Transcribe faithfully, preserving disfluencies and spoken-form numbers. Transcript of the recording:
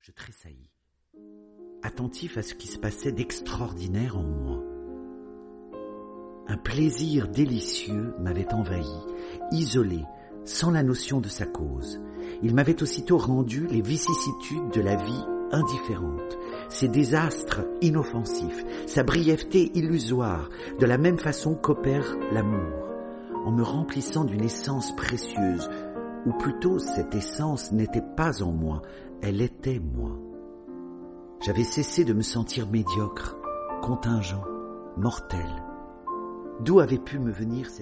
Je tressaillis, attentif à ce qui se passait d'extraordinaire en moi. Un plaisir délicieux m'avait envahi, isolé, sans la notion de sa cause. Il m'avait aussitôt rendu les vicissitudes de la vie indifférentes, ses désastres inoffensifs, sa brièveté illusoire, de la même façon qu'opère l'amour, en me remplissant d'une essence précieuse, ou plutôt cette essence n'était pas en moi, elle était moi. J'avais cessé de me sentir médiocre, contingent, mortel. D'où avait pu me venir cette puissance ?